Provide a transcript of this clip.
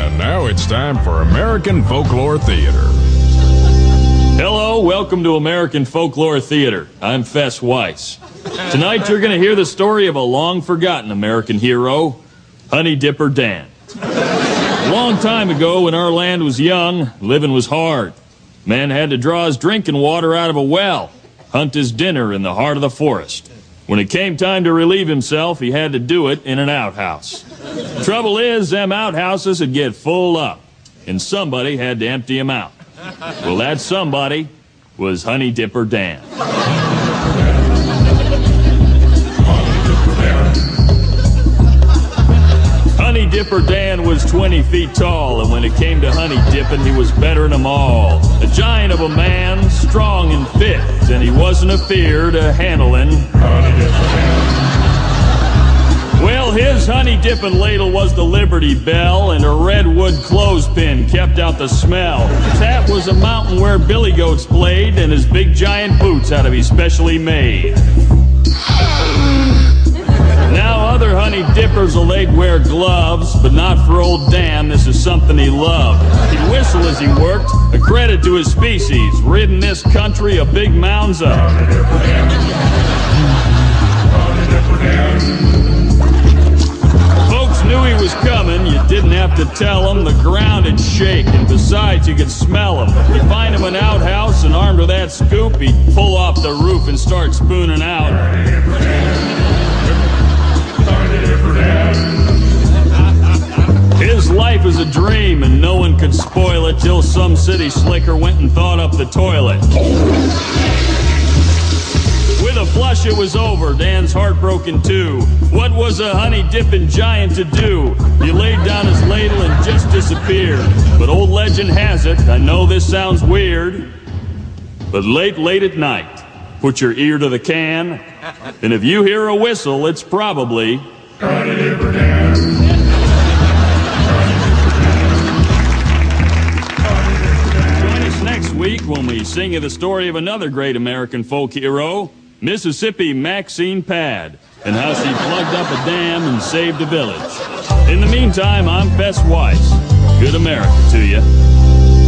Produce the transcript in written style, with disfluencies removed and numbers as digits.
And now it's time for American Folklore Theater. Hello, welcome to American Folklore Theater. I'm Fess Weiss. Tonight you're going to hear the story of a long-forgotten American hero, Honey Dipper Dan. A long time ago, when our land was young, living was hard. Man had to draw his drinking water out of a well, hunt his dinner in the heart of the forest. When it came time to relieve himself, he had to do it in an outhouse. Trouble is, them outhouses would get full up, and somebody had to empty them out. Well, that somebody was Honey Dipper Dan. Honey Dipper Dan was 20 feet tall, and when it came to honey dipping, he was better than them all. A giant of a man, strong and fit, and he wasn't afeard of handling Honey Dipper Dan. Well, his honey dipping ladle was the Liberty Bell, and a redwood clothespin kept out the smell. His hat was a mountain where billy goats played, and his big giant boots had to be specially made. Now other honey dippers will they'd wear gloves, but not for old Dan. This is something he loved. He'd whistle as he worked, a credit to his species, ridding this country of big mounds up. Honey Dipper Dan. Honey Dipper Dan. Folks knew he was coming. You didn't have to tell him. The ground would shake, and besides, you could smell him. You'd find him in an outhouse, and armed with that scoop, he'd pull off the roof and start spooning out. Honey Dipper Dan. His life was a dream, and no one could spoil it till some city slicker went and thought up the toilet. With a flush it was over, Dan's heart broken too. What was a honey-dipping giant to do? He laid down his ladle and just disappeared. But old legend has it, I know this sounds weird, but late at night, put your ear to the can, and if you hear a whistle, it's probably Honey Dipper Dan. Next week when we sing you the story of another great American folk hero, Mississippi Maxine Pad, and how she plugged up a dam and saved a village. In the meantime, I'm Fess Weiss. Good America to you.